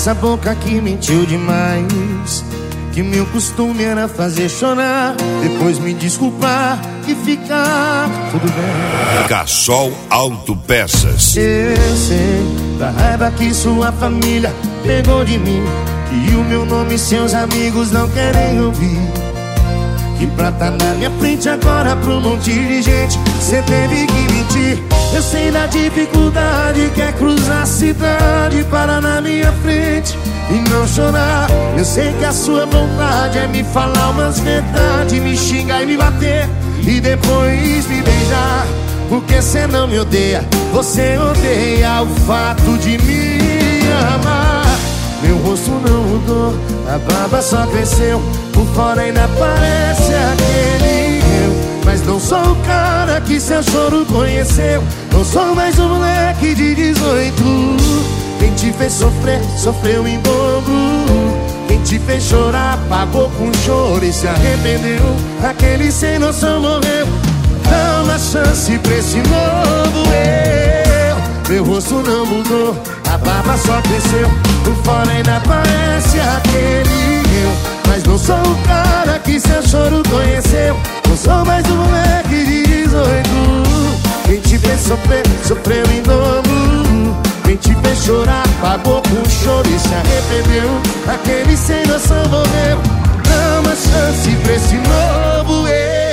essa boca que mentiu demais, que meu costume era fazer chorar, depois me desculpar e ficar tudo bem. Cassol Autopeças. Eu sei da raiva que sua família pegou de mim, que o meu nome seus amigos não querem ouvir, que pra tá na minha frente agora pra um monte de gente cê teve que mentir. Eu sei da dificuldade que é cruzar a cidade, parar na minha frente e não chorar. Eu sei que a sua vontade é me falar umas verdades, me xingar e me bater e depois me beijar, porque cê não me odeia, você odeia o fato de me amar. Meu rosto não mudou, a barba só cresceu, por fora ainda parece aquele eu, mas não sou o cara que seu choro conheceu, não sou mais um moleque de 18. Quem te fez sofrer, sofreu em dobro. Quem te fez chorar, pagou com choro e se arrependeu. Aquele sem noção morreu. Dá uma chance pra esse novo eu. Meu rosto não mudou, a barba só cresceu, por fora ainda parece aquele eu, mas não sou o cara que seu choro conheceu, não sou mais um moleque de 18. Quem te fez sofrer, sofreu em dobro. Quem te fez chorar, pagou com choro e se arrependeu. Aquele sem noção morreu. Dá uma chance pra esse novo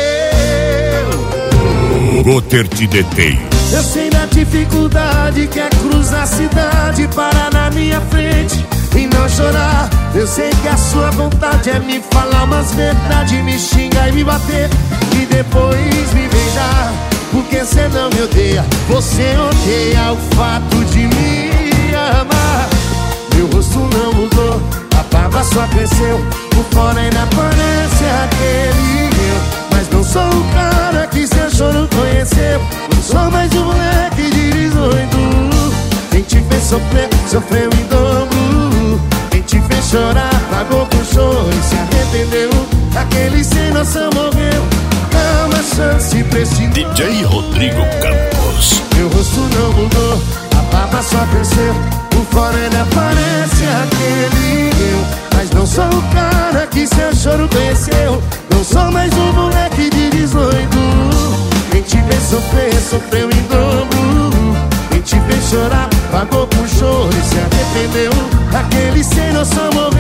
eu. Guter te detém. Eu sei da dificuldade que é cruzar a cidade, parar na minha frente e não chorar. Eu sei que a sua vontade é me falar umas verdades, me xingar e me bater e depois me beijar, porque cê não me odeia, você odeia o fato de me amar. Meu rosto não mudou, a barba só cresceu, por fora ainda parece aquele eu, mas não sou o cara que seu choro conheceu, não sou mais um moleque de 18. Quem te fez sofrer, sofreu em dobro. Quem te fez chorar, pagou com choro e se arrependeu. Aquele sem noção morreu. Dá uma chance pra esse DJ Rodrigo Campos. Meu rosto não mudou, a barba só cresceu, por fora ainda parece aquele eu, mas não sou o cara que seu choro conheceu, não sou mais um moleque de 18. Quem te fez sofrer, sofreu em dobro. Quem te fez chorar, pagou com choro e se arrependeu. Aquele sem noção morreu.